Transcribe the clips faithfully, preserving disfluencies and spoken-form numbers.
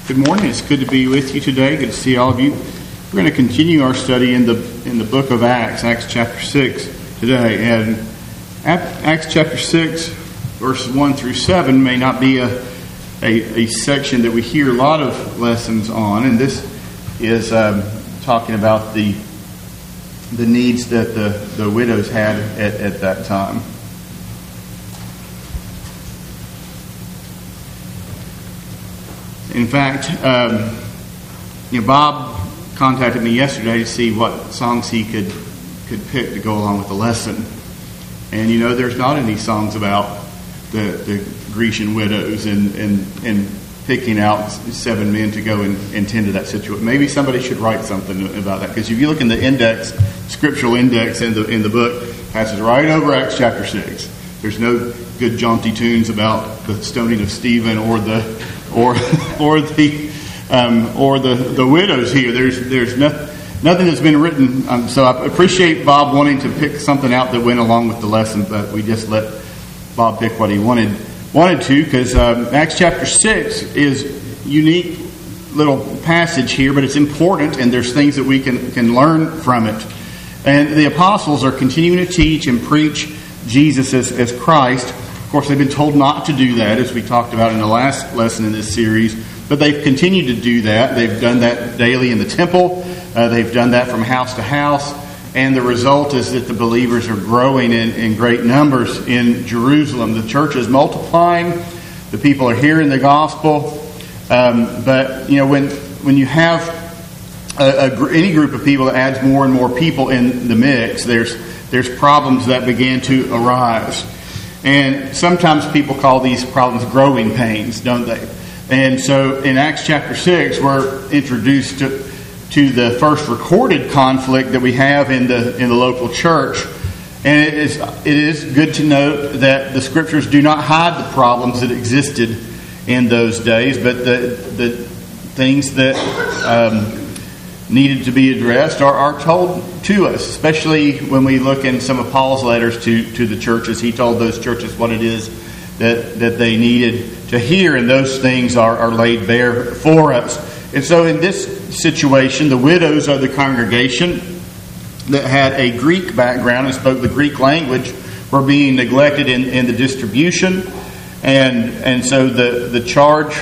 Good morning. It's good to be with you today. Good to see all of you. We're going to continue our study in the in the book of Acts, Acts chapter six today. And Acts chapter six, verses one through seven may not be a, a, a section that we hear a lot of lessons on. And this is um, talking about the the needs that the, the widows had at, at that time. In fact, um, you know, Bob contacted me yesterday to see what songs he could could pick to go along with the lesson. And you know, there's not any songs about the, the Grecian widows and, and, and picking out seven men to go and, and tend to that situation. Maybe somebody should write something about that, because if you look in the index, scriptural index in the in the book, it passes right over Acts chapter six. There's no good jaunty tunes about the stoning of Stephen or the or or the um, or the, the widows here. There's there's no, nothing that's been written. Um, so I appreciate Bob wanting to pick something out that went along with the lesson, but we just let Bob pick what he wanted wanted to, because um, Acts chapter six is a unique little passage here, but it's important, and there's things that we can can learn from it. And the apostles are continuing to teach and preach Jesus as, as Christ. Of course, they've been told not to do that, as we talked about in the last lesson in this series. But they've continued to do that. They've done that daily in the temple. Uh, they've done that from house to house. And the result is that the believers are growing in, in great numbers in Jerusalem. The church is multiplying. The people are hearing the gospel. Um, but, you know, when when you have a, a, any group of people that adds more and more people in the mix, there's there's problems that begin to arise. And sometimes people call these problems growing pains, don't they? And so in Acts chapter six, we're introduced to, to the first recorded conflict that we have in the in the local church. And it is it is good to note that the scriptures do not hide the problems that existed in those days, but the the things that um, needed to be addressed are, are told to us, especially when we look in some of Paul's letters to, to the churches. He told those churches what it is that, that they needed to hear, and those things are, are laid bare for us. And so in this situation, the widows of the congregation that had a Greek background and spoke the Greek language were being neglected in, in the distribution. And and so the, the charge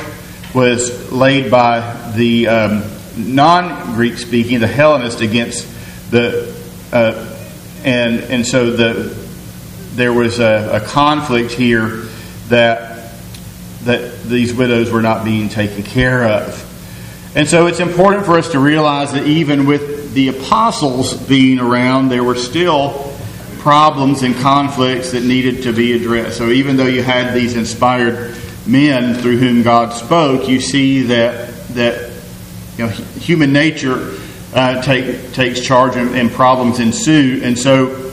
was laid by the um, non-Greek speaking, the Hellenist, against the uh, and and so the there was a, a conflict here that that these widows were not being taken care of. And so it's important for us to realize that even with the apostles being around, there were still problems and conflicts that needed to be addressed. So even though you had these inspired men through whom God spoke, you see that that you know, human nature uh, take, takes charge and, and problems ensue. And so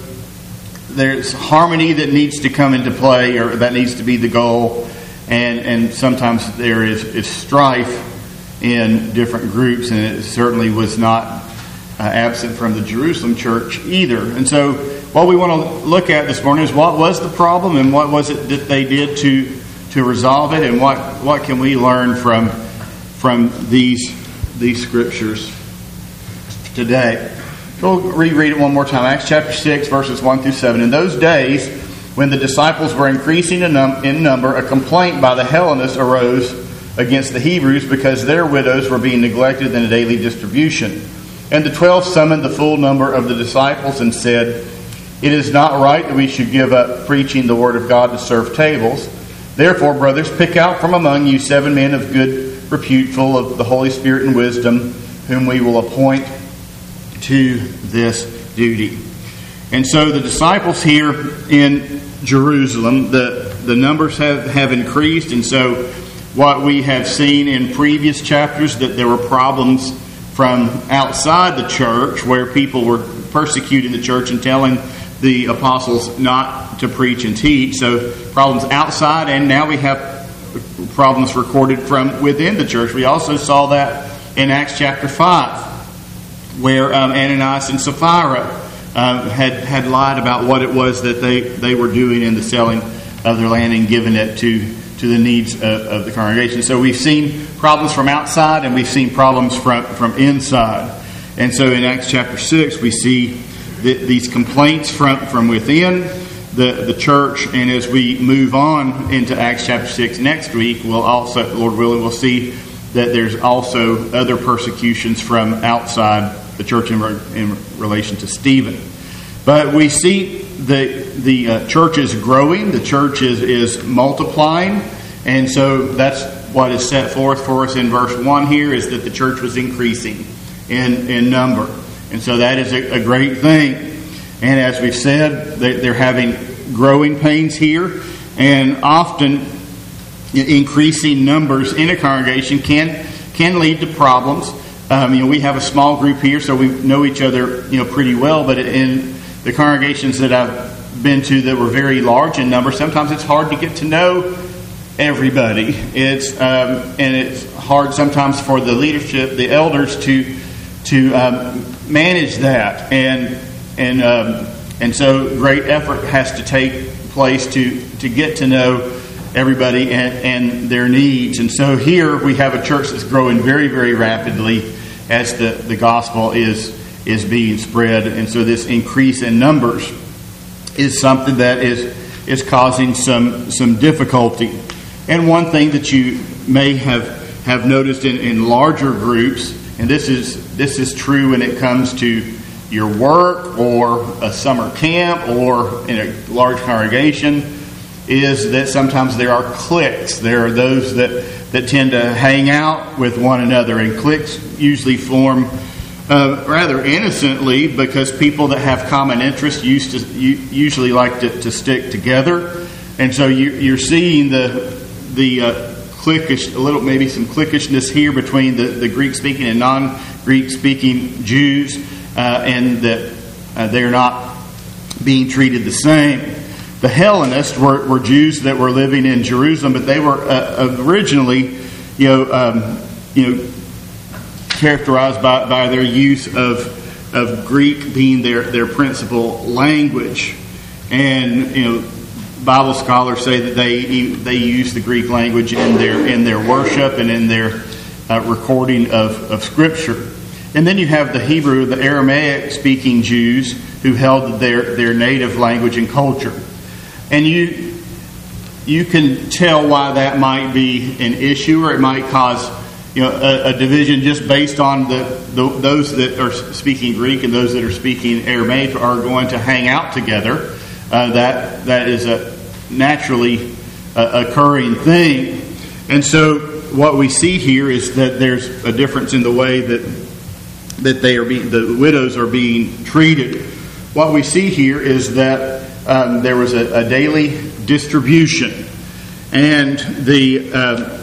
there's harmony that needs to come into play, or that needs to be the goal. And, and sometimes there is, is strife in different groups, and it certainly was not uh, absent from the Jerusalem church either. And so what we want to look at this morning is what was the problem, and what was it that they did to to resolve it, and what, what can we learn from from these these scriptures today. We'll reread it one more time. Acts chapter six, verses one through seven. In those days, when the disciples were increasing in, num- in number, a complaint by the Hellenists arose against the Hebrews because their widows were being neglected in a daily distribution. And the twelve summoned the full number of the disciples and said, "It is not right that we should give up preaching the word of God to serve tables. Therefore, brothers, pick out from among you seven men of good repute, full of the Holy Spirit and wisdom, whom we will appoint to this duty." And so the disciples here in Jerusalem, the, the numbers have, have increased. And so what we have seen in previous chapters, that there were problems from outside the church where people were persecuting the church and telling the apostles not to preach and teach. So problems outside, and now we have problems recorded from within the church. We also saw that in Acts chapter five, where um, Ananias and Sapphira um, had had lied about what it was that they, they were doing in the selling of their land and giving it to to the needs of, of the congregation. So we've seen problems from outside and we've seen problems from, from inside. And so in Acts chapter six, we see the, these complaints from, from within the, the church. And as we move on into Acts chapter six next week, we'll also, Lord willing, we'll see that there's also other persecutions from outside the church in, in relation to Stephen. But we see the the uh, church is growing, the church is, is multiplying, and so that's what is set forth for us in verse one here, is that the church was increasing in, in number. And so that is a, a great thing. And as we've said, they, they're having growing pains here, and often increasing numbers in a congregation can can lead to problems. Um, you know, we have a small group here, so we know each other, you know, pretty well, but in the congregations that I've been to that were very large in number, sometimes it's hard to get to know everybody. It's um, and it's hard sometimes for the leadership, the elders, to to um, manage that, and and um, and so great effort has to take place to to get to know everybody and, and their needs. And so here we have a church that's growing very, very rapidly as the, the gospel is is being spread. And so this increase in numbers is something that is is causing some some difficulty. And one thing that you may have, have noticed in, in larger groups, and this is this is true when it comes to your work or a summer camp or in a large congregation, is that sometimes there are cliques. There are those that, that tend to hang out with one another, and cliques usually form Uh, rather innocently, because people that have common interests used to usually like to, to stick together, and so you, you're seeing the the uh, cliquish, a little maybe some cliquishness here between the, the Greek-speaking and non-Greek-speaking Jews, uh, and that uh, they're not being treated the same. The Hellenists were, were Jews that were living in Jerusalem, but they were uh, originally, you know, um, you know. characterized by, by their use of of Greek being their, their principal language. And you know, Bible scholars say that they they use the Greek language in their in their worship and in their uh, recording of, of Scripture. And then you have the Hebrew, the Aramaic speaking Jews who held their, their native language and culture. And you you can tell why that might be an issue, or it might cause You know, a, a division just based on the, the those that are speaking Greek and those that are speaking Aramaic are going to hang out together. Uh, that that is a naturally uh, occurring thing, and so what we see here is that there's a difference in the way that that they are being, the widows are being treated. What we see here is that um, there was a, a daily distribution, and the. Um,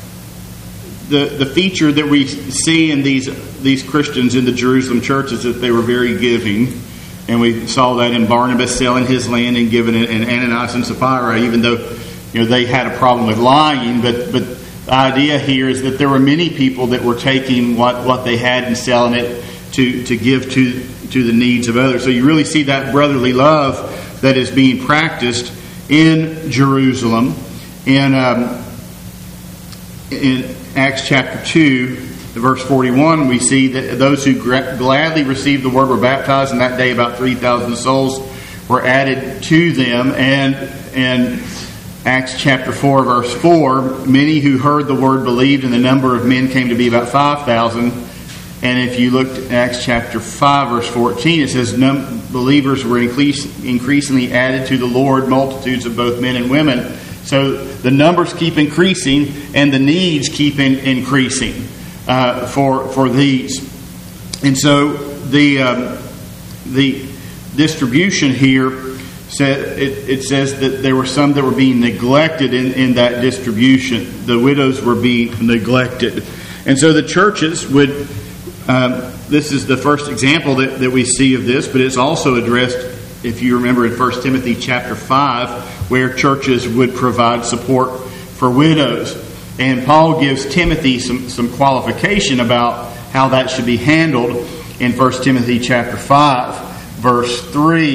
The, the feature that we see in these these Christians in the Jerusalem church is that they were very giving. And we saw that in Barnabas selling his land and giving it, and Ananias and Sapphira, even though you know they had a problem with lying. But but the idea here is that there were many people that were taking what, what they had and selling it to, to give to, to the needs of others. So you really see that brotherly love that is being practiced in Jerusalem. And um, in Acts chapter two, verse forty-one, we see that those who gladly received the word were baptized, and that day about three thousand souls were added to them. And in Acts chapter four, verse four, many who heard the word believed, and the number of men came to be about five thousand. And if you looked at Acts chapter five, verse fourteen, it says believers were increasingly added to the Lord, multitudes of both men and women. So the numbers keep increasing, and the needs keep in, increasing uh, for for these. And so the um, the distribution here said it, it says that there were some that were being neglected in, in that distribution. The widows were being neglected, and so the churches would. Um, this is the first example that, that we see of this, but it's also addressed, if you remember, in First Timothy chapter five, where churches would provide support for widows. And Paul gives Timothy some, some qualification about how that should be handled in First Timothy chapter five, verse three.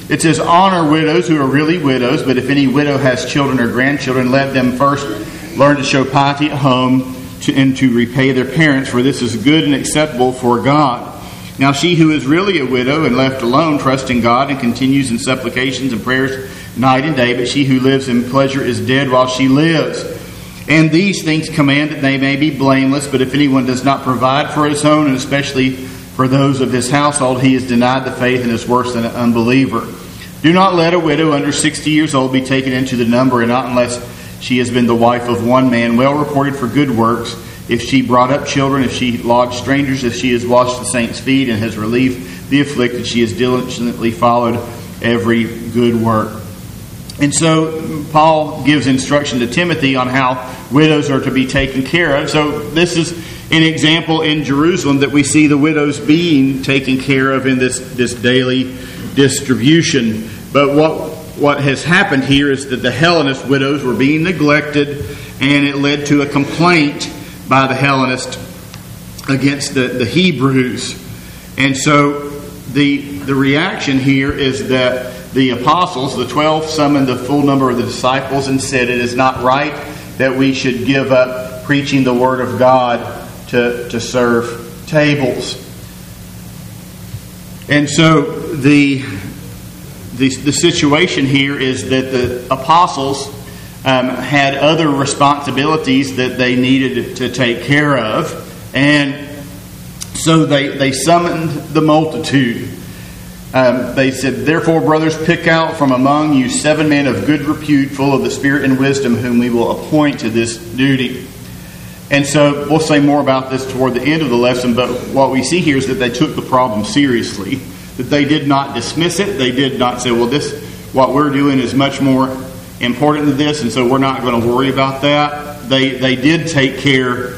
It says, honor widows who are really widows, but if any widow has children or grandchildren, let them first learn to show piety at home to, and to repay their parents, for this is good and acceptable for God. Now she who is really a widow and left alone, trusting God, and continues in supplications and prayers night and day, but she who lives in pleasure is dead while she lives. And these things command that they may be blameless, but if anyone does not provide for his own, and especially for those of his household, he is denied the faith and is worse than an unbeliever. Do not let a widow under sixty years old be taken into the number, and not unless she has been the wife of one man, well reported for good works, if she brought up children, if she lodged strangers, if she has washed the saints' feet and has relieved the afflicted, she has diligently followed every good work. And so Paul gives instruction to Timothy on how widows are to be taken care of. So this is an example in Jerusalem that we see the widows being taken care of in this, this daily distribution. But what what has happened here is that the Hellenist widows were being neglected, and it led to a complaint by the Hellenists against the, the Hebrews. And so the the reaction here is that the apostles, the twelve, summoned the full number of the disciples and said, it is not right that we should give up preaching the word of God to, to serve tables. And so the, the the situation here is that the apostles um, had other responsibilities that they needed to take care of, and so they they summoned the multitude. Um, they said, therefore, brothers, pick out from among you seven men of good repute, full of the Spirit and wisdom, whom we will appoint to this duty. And so we'll say more about this toward the end of the lesson, but what we see here is that they took the problem seriously, that they did not dismiss it. They did not say, well, this, what we're doing is much more important than this, and so we're not going to worry about that. They they did take care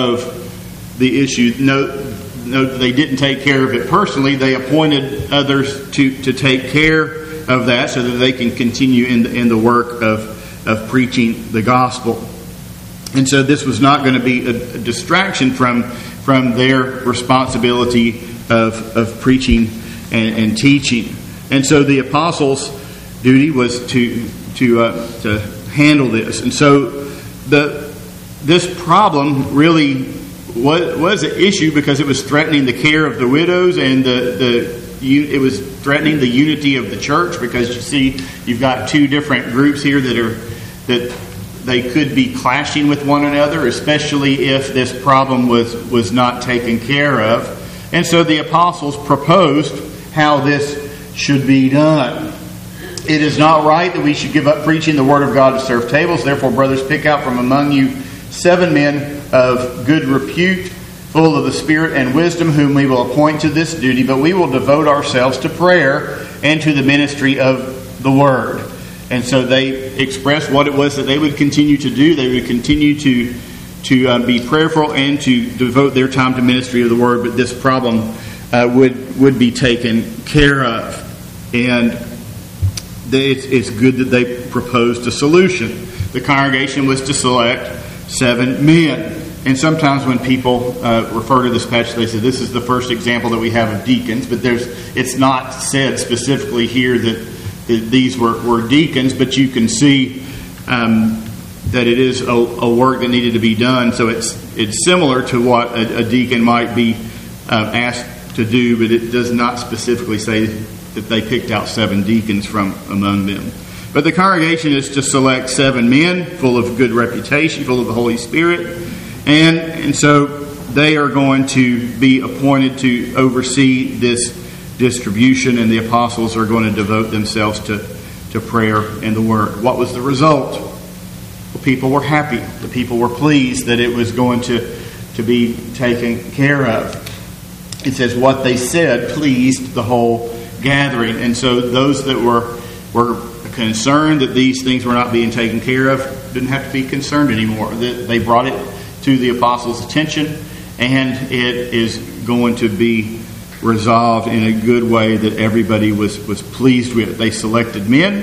of the issue. No, no, they didn't take care of it personally. They appointed others to, to take care of that so that they can continue in the, in the work of, of preaching the gospel. And so this was not going to be a, a distraction from, from their responsibility of, of preaching and, and teaching. And so the apostles' duty was to to uh, to handle this. And so the this problem really was, was an issue because it was threatening the care of the widows, and the the it was threatening the unity of the church, because you see you've got two different groups here that are that they could be clashing with one another, especially if this problem was was not taken care of. And so the apostles proposed how this should be done. It is not right that we should give up preaching the word of God to serve tables. Therefore, brothers, pick out from among you seven men of good repute, full of the Spirit and wisdom, whom we will appoint to this duty. But we will devote ourselves to prayer and to the ministry of the word. And so they expressed what it was that they would continue to do. They would continue to to uh, be prayerful and to devote their time to ministry of the word. But this problem uh, would would be taken care of, and It's, it's good that they proposed a solution. The congregation was to select seven men. And sometimes when people uh, refer to this passage, they say this is the first example that we have of deacons. But there's it's not said specifically here that, that these were, were deacons. But you can see um, that it is a, a work that needed to be done. So it's it's similar to what a, a deacon might be uh, asked to do, but it does not specifically say that they picked out seven deacons from among them. But the congregation is to select seven men full of good reputation, full of the Holy Spirit. And, and so they are going to be appointed to oversee this distribution, and the apostles are going to devote themselves to, to prayer and the word. What was the result? Well, people were happy. The people were pleased that it was going to, to be taken care of. It says what they said pleased the whole gathering. And so those that were were concerned that these things were not being taken care of didn't have to be concerned anymore. They brought it to the apostles' attention, and it is going to be resolved in a good way that everybody was, was pleased with. They selected men.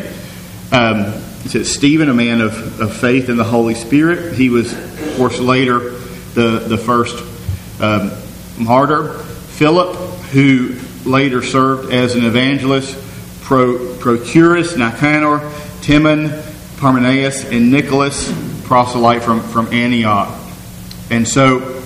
Um, it says Stephen, a man of, of faith in the Holy Spirit. He was, of course, later the, the first um, martyr. Philip, who later served as an evangelist. Pro, Procurus, Nicanor, Timon, Parmenas, and Nicholas, proselyte from, from Antioch. And so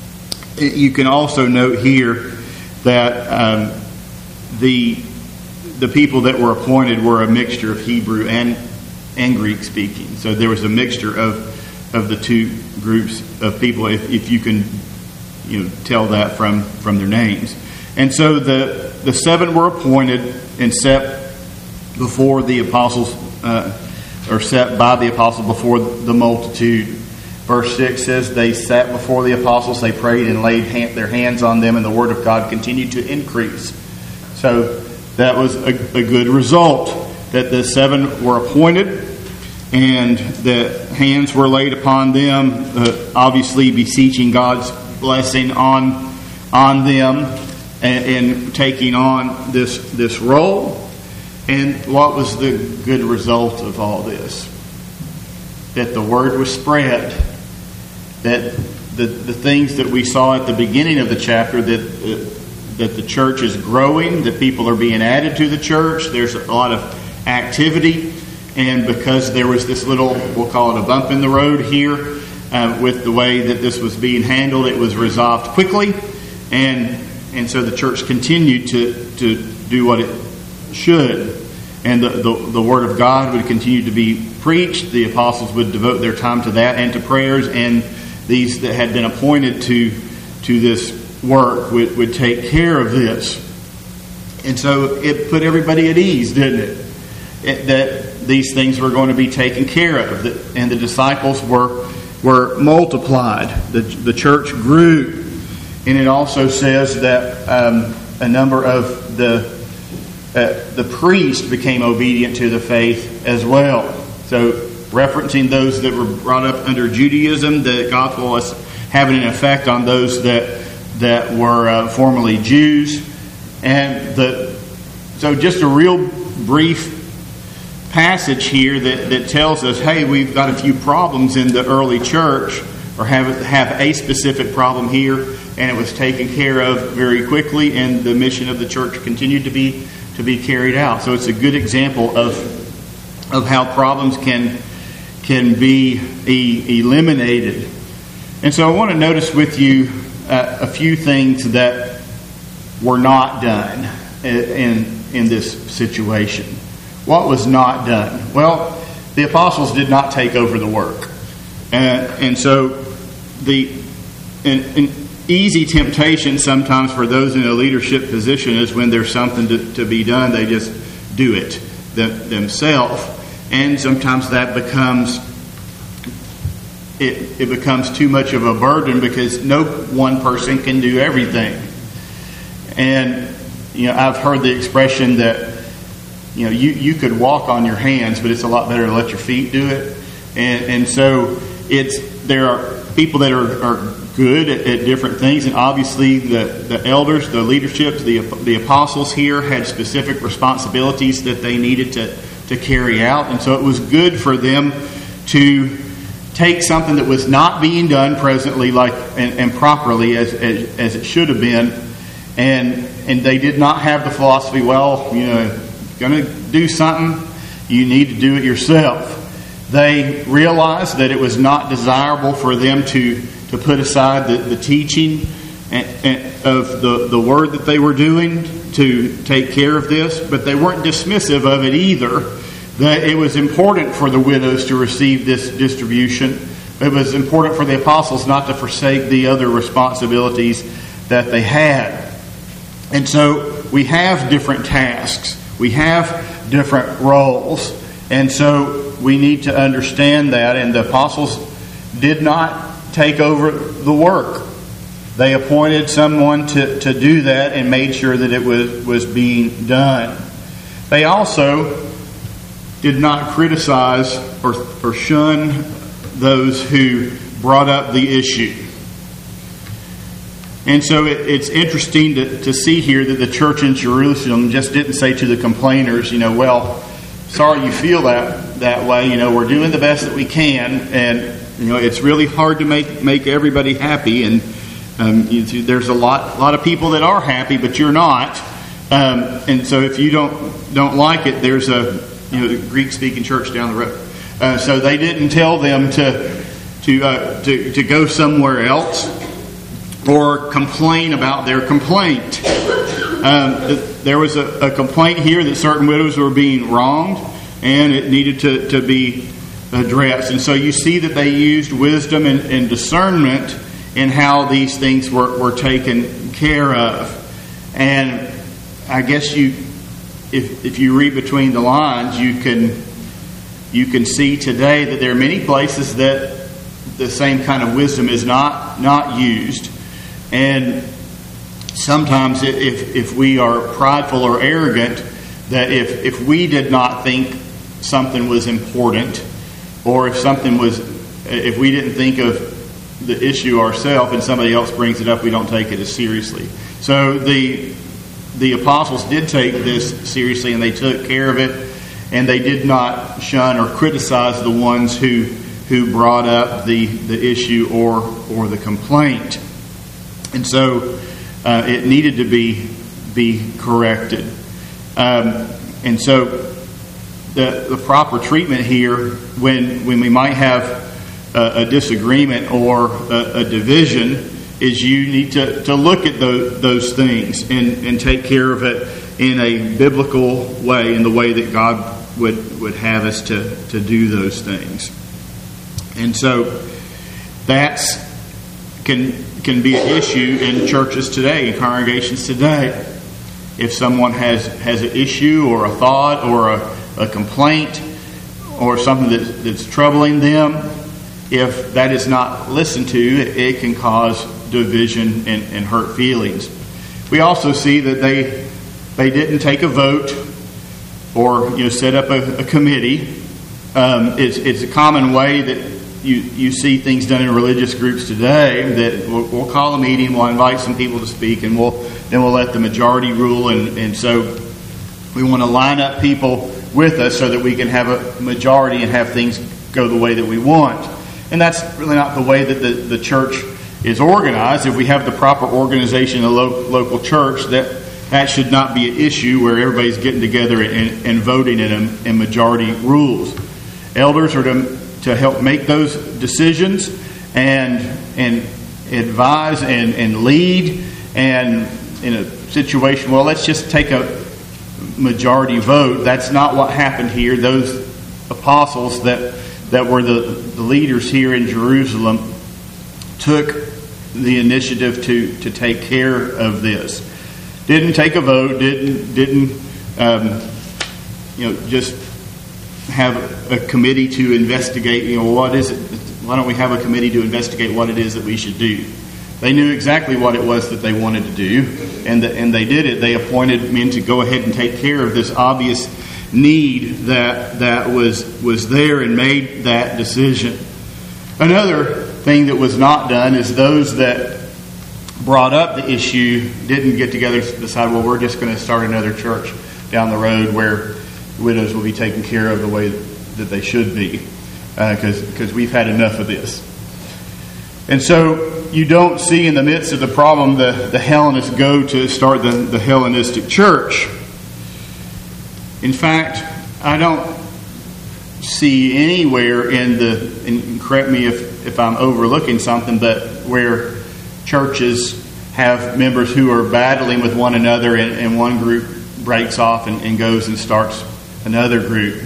you can also note here that um, the the people that were appointed were a mixture of Hebrew and and Greek speaking. So there was a mixture of of the two groups of people, if, if you can you know tell that from, from their names. And so the the seven were appointed and set before the apostles, uh, or set by the apostles before the multitude. Verse six says, they sat before the apostles, they prayed and laid hand, their hands on them, and the word of God continued to increase. So that was a, a good result, that the seven were appointed and the hands were laid upon them, uh, obviously beseeching God's blessing on on them and, and taking on this this role. And what was the good result of all this? That the word was spread. That the, the things that we saw at the beginning of the chapter, that uh, that the church is growing, that people are being added to the church, there's a lot of activity. And because there was this little, we'll call it a bump in the road here, uh, with the way that this was being handled, it was resolved quickly. And and so the church continued to, to do what it should. And the, the, the Word of God would continue to be preached. The apostles would devote their time to that and to prayers. And these that had been appointed to, to this work would, would take care of this. And so it put everybody at ease, didn't it? it that these things were going to be taken care of. And the disciples were were multiplied. The, the church grew. And it also says that um, a number of the uh, the priests became obedient to the faith as well. So referencing those that were brought up under Judaism, the gospel was having an effect on those that that were uh, formerly Jews. And the so just a real brief passage here that, that tells us, hey, we've got a few problems in the early church, or have have a specific problem here, and it was taken care of very quickly, and the mission of the church continued to be to be carried out. So it's a good example of of how problems can can be e- eliminated. And so I want to notice with you uh, a few things that were not done in in this situation. What was not done? Well, the apostles did not take over the work. And, and so the an, an easy temptation sometimes for those in a leadership position is when there's something to, to be done, they just do it them, themselves. And sometimes that becomes it, it becomes too much of a burden because no one person can do everything. And you know, I've heard the expression that You know, you, you could walk on your hands, but it's a lot better to let your feet do it. And and so it's there are people that are, are good at, at different things, and obviously the, the elders, the leadership, the the apostles here had specific responsibilities that they needed to, to carry out. And so it was good for them to take something that was not being done presently like and, and properly as, as as it should have been, and and they did not have the philosophy, well, you know, going to do something, you need to do it yourself. They realized that it was not desirable for them to, to put aside the, the teaching and, and of the, the word that they were doing to take care of this, but they weren't dismissive of it either. That it was important for the widows to receive this distribution. It was important for the apostles not to forsake the other responsibilities that they had. And so we have different tasks. We have different roles, and so we need to understand that. And the apostles did not take over the work. They appointed someone to, to do that and made sure that it was, was being done. They also did not criticize or, or shun those who brought up the issue. And so it, it's interesting to, to see here that the church in Jerusalem just didn't say to the complainers, you know, well, sorry you feel that that way. You know, we're doing the best that we can, and you know, it's really hard to make make everybody happy. And um, you, there's a lot a lot of people that are happy, but you're not. Um, and so if you don't don't like it, there's a you know Greek-speaking church down the road. Uh, so they didn't tell them to to, uh, to to go somewhere else or complain about their complaint. Um, there was a, a complaint here that certain widows were being wronged, and it needed to, to be addressed. And so you see that they used wisdom and, and discernment in how these things were, were taken care of. And I guess you, if if you read between the lines, you can you can see today that there are many places that the same kind of wisdom is not not used. And sometimes if if we are prideful or arrogant, that if, if we did not think something was important, or if something was, if we didn't think of the issue ourselves and somebody else brings it up, we don't take it as seriously. So the the apostles did take this seriously, and they took care of it, and they did not shun or criticize the ones who who brought up the, the issue or or the complaint. And so uh, it needed to be be corrected. Um, and so the the proper treatment here, when when we might have a, a disagreement or a, a division, is you need to, to look at those, those things and, and take care of it in a biblical way, in the way that God would, would have us to, to do those things. And so that's can can be an issue in churches today, in congregations today. If someone has, has an issue or a thought or a, a complaint or something that, that's troubling them, if that is not listened to, it, it can cause division and, and hurt feelings. We also see that they they didn't take a vote or you know set up a, a committee. Um, it's it's a common way that you you see things done in religious groups today. That we'll, we'll call a meeting, we'll invite some people to speak, and we'll then we'll let the majority rule. And, and so we want to line up people with us so that we can have a majority and have things go the way that we want. And that's really not the way that the, the church is organized. If we have the proper organization in a lo- local church, that that should not be an issue where everybody's getting together and, and voting in, in majority rules. Elders are to, to help make those decisions and and advise and, and lead. And in a situation, well, let's just take a majority vote. That's not what happened here. Those apostles that that were the, the leaders here in Jerusalem took the initiative to, to take care of this. Didn't take a vote, didn't didn't um, you know just have a committee to investigate, you know, what is it, why don't we have a committee to investigate what it is that we should do. They knew exactly what it was that they wanted to do, and the, and they did it. They appointed men to go ahead and take care of this obvious need that that was was there and made that decision. Another thing that was not done is those that brought up the issue didn't get together to decide, well, we're just going to start another church down the road where widows will be taken care of the way that they should be, because uh, because we've had enough of this. And so you don't see in the midst of the problem the, the Hellenists go to start the, the Hellenistic church. In fact, I don't see anywhere in the, and correct me if, if I'm overlooking something, but where churches have members who are battling with one another and, and one group breaks off and, and goes and starts another group.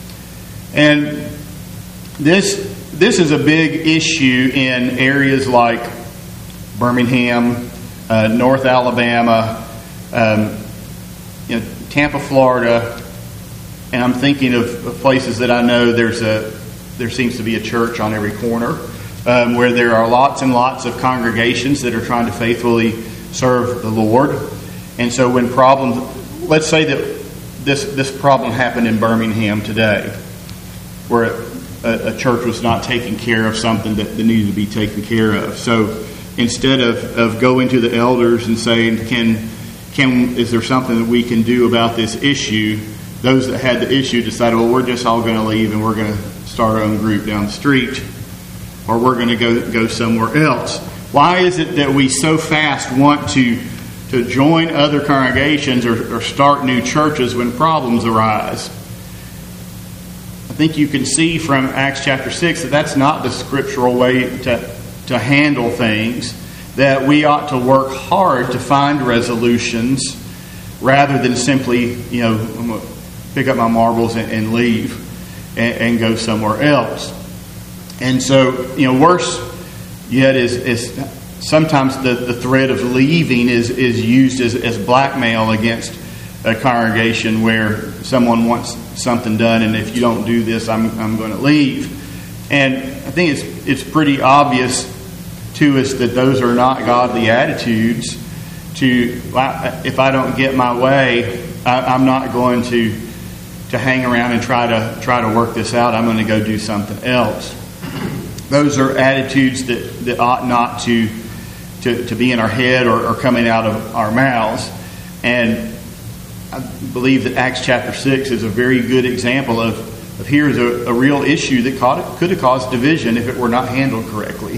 And this this is a big issue in areas like Birmingham, uh, North Alabama, um, you know, Tampa, Florida. And I'm thinking of, of places that I know there's a there seems to be a church on every corner, um, where there are lots and lots of congregations that are trying to faithfully serve the Lord. And so when problems, let's say that this this problem happened in Birmingham today, where a, a church was not taking care of something that, that needed to be taken care of. So instead of, of going to the elders and saying, can can is there something that we can do about this issue? Those that had the issue decided, well, we're just all going to leave and we're going to start our own group down the street, or we're going to go go somewhere else. Why is it that we so fast want to to to join other congregations or, or start new churches when problems arise. I think you can see from Acts chapter six that that's not the scriptural way to, to handle things, that we ought to work hard to find resolutions rather than simply, you know, I'm going to pick up my marbles and, and leave and, and go somewhere else. And so, you know, worse yet is, is sometimes the, the threat of leaving is, is used as, as blackmail against a congregation where someone wants something done, and if you don't do this, I'm I'm going to leave. And I think it's it's pretty obvious to us that those are not godly attitudes. To if I don't get my way, I, I'm not going to to hang around and try to try to work this out. I'm going to go do something else. Those are attitudes that, that ought not to, to to be in our head or, or coming out of our mouths. And I believe that Acts chapter six is a very good example of, of here's a, a real issue that caught, could have caused division if it were not handled correctly.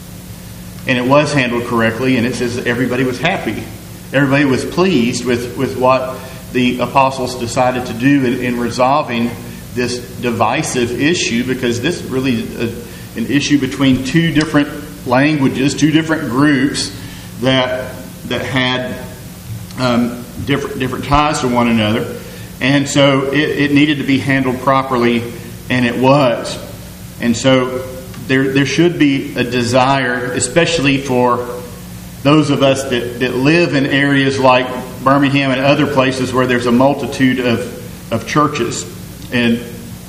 And it was handled correctly, and it says that everybody was happy. Everybody was pleased with, with what the apostles decided to do in, in resolving this divisive issue, because this really is an issue between two different languages, two different groups that that had um, different different ties to one another. And so it, it needed to be handled properly, and it was. And so there there should be a desire, especially for those of us that, that live in areas like Birmingham and other places where there's a multitude of, of churches. And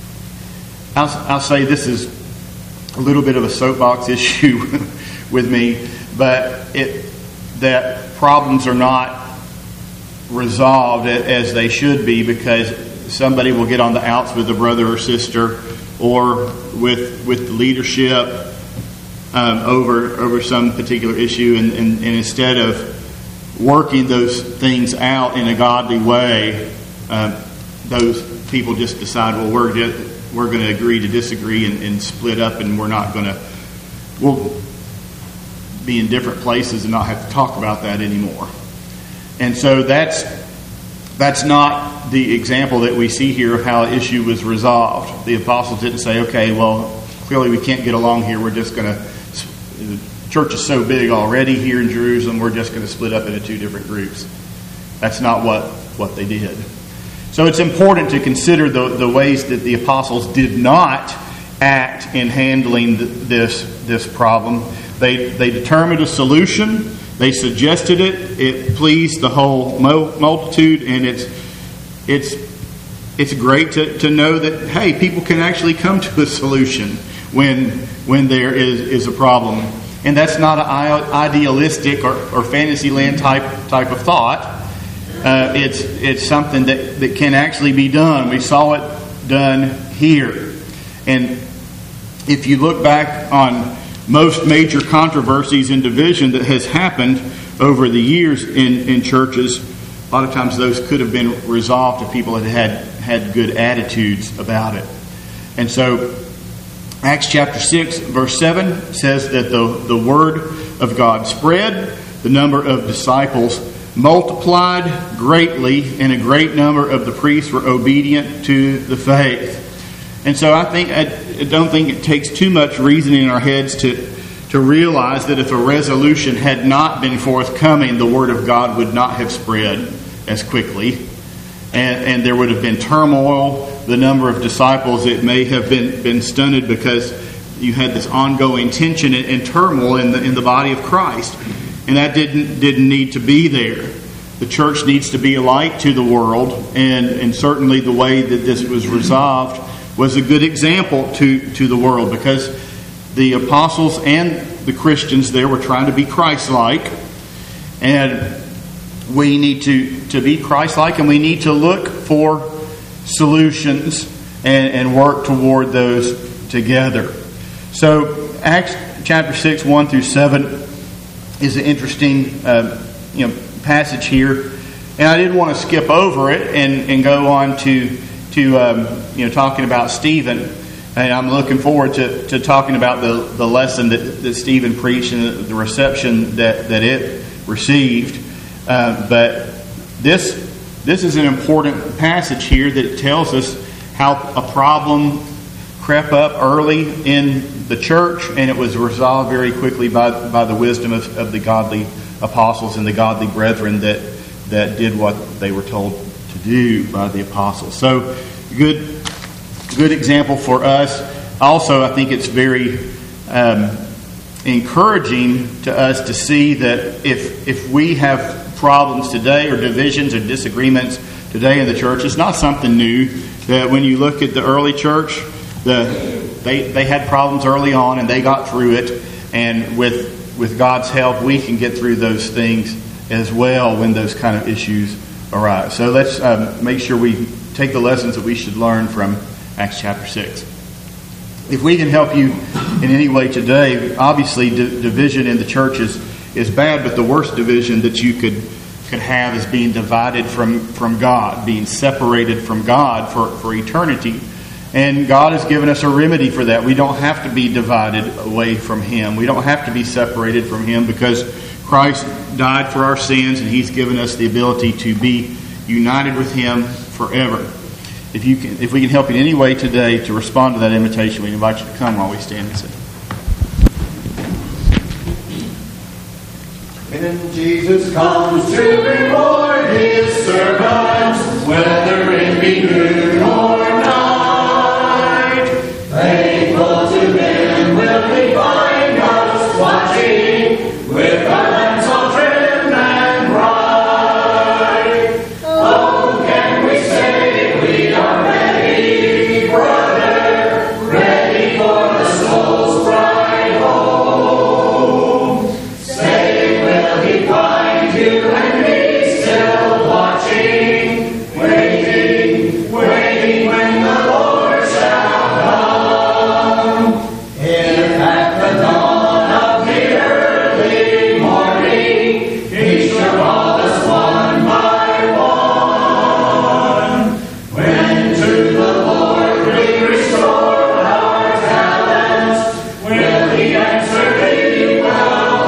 I'll, I'll say this is a little bit of a soapbox issue with me, but it that problems are not resolved as they should be because somebody will get on the outs with a brother or sister or with with the leadership um, over over some particular issue, and, and, and instead of working those things out in a godly way, uh, those people just decide, well, we're just, we're going to agree to disagree and, and split up, and we're not going to we'll be in different places and not have to talk about that anymore. And so that's that's not the example that we see here of how an issue was resolved. The apostles didn't say, okay, well, clearly we can't get along here. We're just going to, the church is so big already here in Jerusalem, we're just going to split up into two different groups. That's not what, what they did. So it's important to consider the, the ways that the apostles did not act in handling this, this problem. They, they determined a solution. They suggested it. It pleased the whole multitude, and it's it's it's great to, to know that, hey, people can actually come to a solution when when there is, is a problem, and that's not an idealistic or, or Fantasyland type type of thought. Uh, it's it's something that, that can actually be done. We saw it done here, and if you look back on most major controversies and division that has happened over the years in, in churches, a lot of times those could have been resolved if people had, had had good attitudes about it. And so Acts chapter six verse seven says that the, the word of God spread, the number of disciples multiplied greatly, and a great number of the priests were obedient to the faith. And so I think I don't think it takes too much reasoning in our heads to to realize that if a resolution had not been forthcoming, the Word of God would not have spread as quickly, and, and there would have been turmoil. The number of disciples, it may have been been stunted because you had this ongoing tension and, and turmoil in the in the body of Christ, and that didn't didn't need to be there. The church needs to be a light to the world, and and certainly the way that this was resolved was a good example to, to the world, because the apostles and the Christians there were trying to be Christ-like, and we need to, to be Christ-like, and we need to look for solutions and, and work toward those together. So Acts chapter six, one through seven is an interesting uh, you know passage here, and I didn't want to skip over it and, and go on to to um, you know talking about Stephen, and I'm looking forward to, to talking about the, the lesson that, that Stephen preached and the reception that, that it received. Uh, but this this is an important passage here that tells us how a problem crept up early in the church, and it was resolved very quickly by by the wisdom of, of the godly apostles and the godly brethren that that did what they were told to do by the apostles. So, good good example for us. Also, I think it's very um, encouraging to us to see that if if we have problems today or divisions or disagreements today in the church, it's not something new. That when you look at the early church, the they they had problems early on and they got through it, and with with God's help, we can get through those things as well when those kind of issues arise. So let's um, make sure we take the lessons that we should learn from Acts chapter six. If we can help you in any way today, obviously d- division in the church is, is bad, but the worst division that you could could have is being divided from, from God, being separated from God for, for eternity. And God has given us a remedy for that. We don't have to be divided away from Him. We don't have to be separated from Him because Christ died for our sins and He's given us the ability to be united with Him forever. If you can, if we can help in any way today to respond to that invitation, we invite you to come while we stand and sing. When Jesus comes to reward His servants, whether it be noon or night, faithful to Him will He find us watching with our lamps all trim and bright. Oh, can we say we are ready, brother, ready for the soul's bride home? Say, will He find you and me still watching, waiting, waiting when the Lord shall come? If at the dawn of the early morning He shall call us one by one, when to the Lord we restore our talents, will He answer thee, well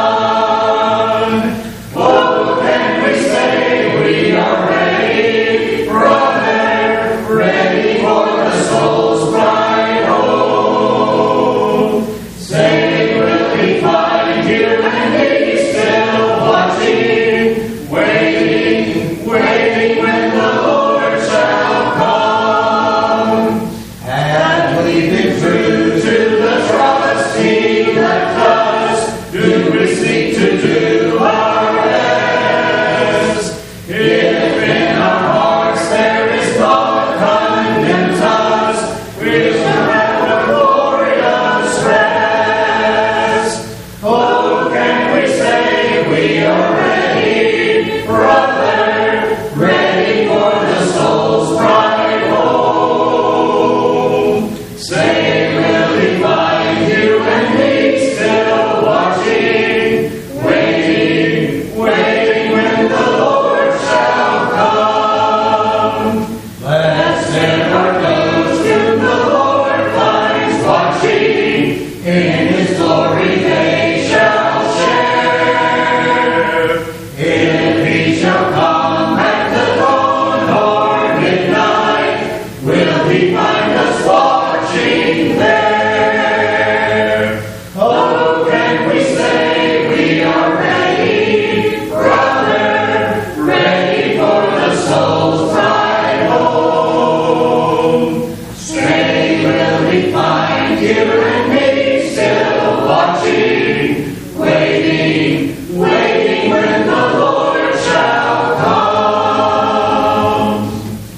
done? Oh, can we say we are ready, brother, ready for the soul's bride home? Say, will He find you and me still watching, waiting, waiting when the Lord shall come? And leaving true to the trust He left us, do we seek to do our best? If in our hearts there is thought condemns us, we shall have the glorious rest. Oh, can we say we are ready, brother, ready for the soul's bride home? Say, will He find you and me still watching, waiting, waiting when the Lord shall come? Let's send our clothes to the Lord finds watching, in His glory they shall share. If He shall come at the dawn or midnight, will He find us watching there? Oh, can we say we are ready, brother, ready for the soul's bride home? Say, will He find you and me still watching, waiting, waiting when the Lord shall come?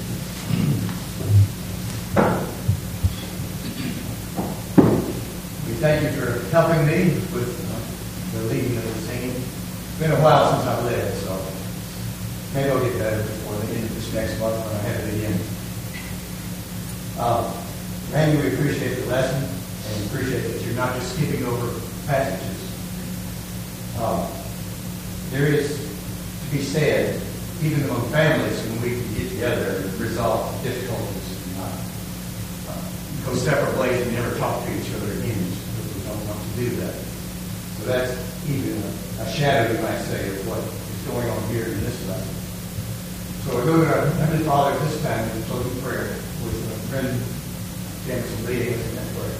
We thank you for helping me with uh, the leading of the singing. It's been a while since I've led, so maybe I'll get better before the end of this next month when I have it again. Um, Randy, we appreciate the lesson and appreciate that you're not just skipping over passages. Um, there is to be said, even among families, when we can get together and resolve difficulties and uh, uh, go separate ways and never talk to each other again because we don't want to do that. So that's even a, a shadow, you might say, of what is going on here in this lesson. So we go to our Heavenly Father this time in closing prayer with a friend Jameson leading us in that prayer.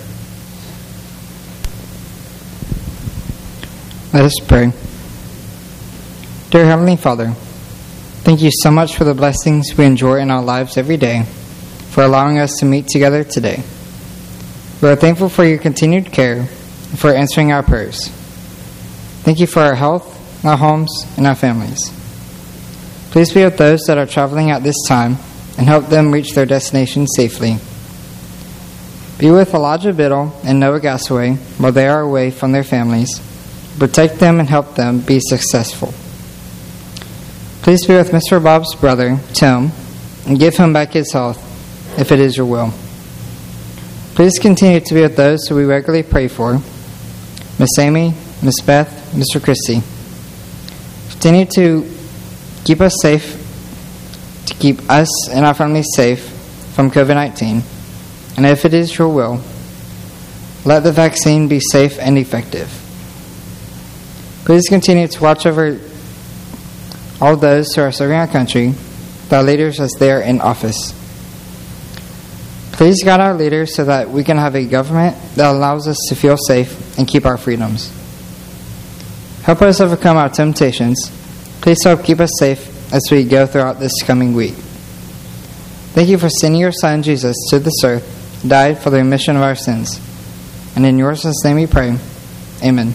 Let us pray. Dear Heavenly Father, thank you so much for the blessings we enjoy in our lives every day, for allowing us to meet together today. We are thankful for your continued care and for answering our prayers. Thank you for our health, our homes, and our families. Please be with those that are traveling at this time and help them reach their destination safely. Be with Elijah Biddle and Noah Gasaway while they are away from their families. Protect them and help them be successful. Please be with Mister Bob's brother, Tim, and give him back his health, if it is your will. Please continue to be with those who we regularly pray for, Miss Amy, Miss Beth, Mister Christie. Continue to keep us safe, to keep us and our families safe from covid nineteen, and if it is your will, let the vaccine be safe and effective. Please continue to watch over all those who are serving our country, our leaders as they are in office. Please guide our leaders so that we can have a government that allows us to feel safe and keep our freedoms. Help us overcome our temptations. Please help keep us safe as we go throughout this coming week. Thank you for sending your Son, Jesus, to this earth, who died for the remission of our sins. And in your Son's name we pray. Amen.